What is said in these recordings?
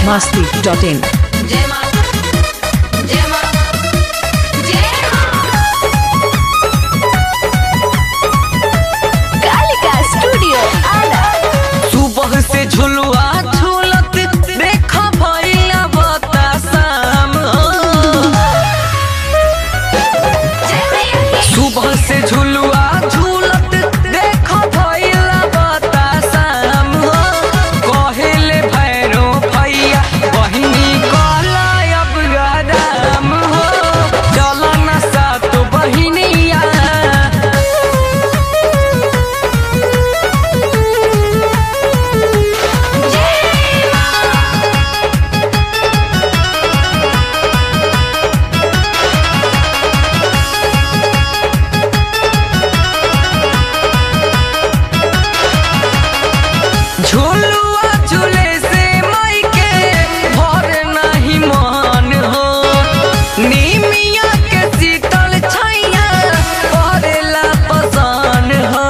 biharmasti.in Kalika studio Ara. सुबह से झुलुआ झूलत देखा भइला बतासाम। सुबह से झुलुआ झूलत देखा भइला बतासाम। कहेले भैरो भैया बहिनी कहला अब राम हो। चला ना सात बहिनिया झुलुआ झूले से माई के भर नहीं मन हो। नीमिया के शीतल छैया परेला पसन हो।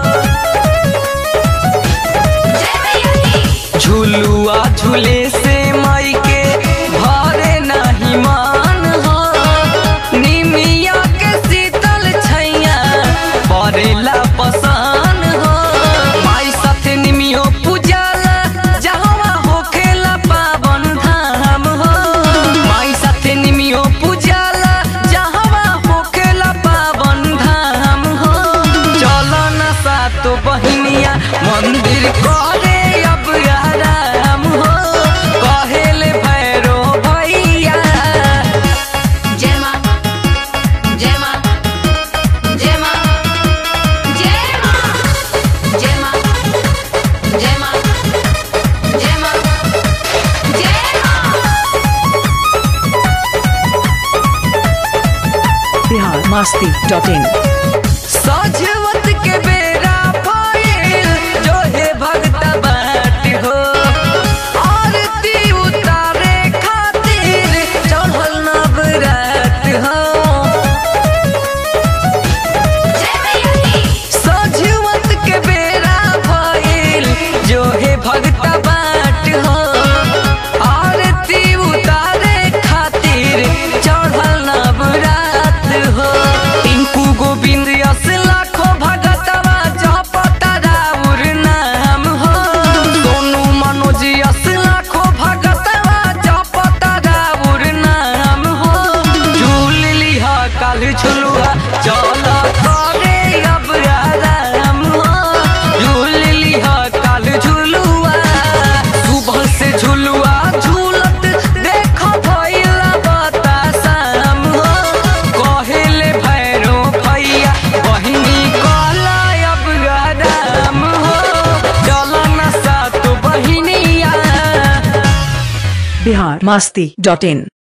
झुलुआ झूले से माई के भरे नहीं मन हो। नीमिया के शीतल छैया परेला पसन हो। माई साथे निमियो पूजाला जहवा होखेला पावन धाम हो। माई साथे निमियो पूजाला जहवा होखेला पावन धाम हो। चलो ना सातो बहिनिया मंदिर करे अब आराम हो। कहेले भैरो भैया जय मां जय मां जय मां जय मां जय मां जय मां जय मां जय मां। biharmasti.in सजवत के बेरा भइल जो हे भगत बाट हो। आरती उतारे खातिर चढ़ल नवरात हो। सजवत के बेरा भइल जो हे भगत बाट हो। आरती उतारे खातिर चढ़ल नवरात हो। टिंकू गोविंद यस लाखों भगतवा जपता राउर नाम हो। सोनू मनोज यस लाखों भगतवा जपता राउर नाम हो। झूल लिहा काल झुलुआ चल करे अब आराम हो। झूल लिहा काल झुलुआ सुबह से झुलुआ झूलत देखो भइला बतासाम हो। कहेले भैरो भैया बहिनी कहला अब राम हो। चलो ना सात बहिनिया biharmasti.in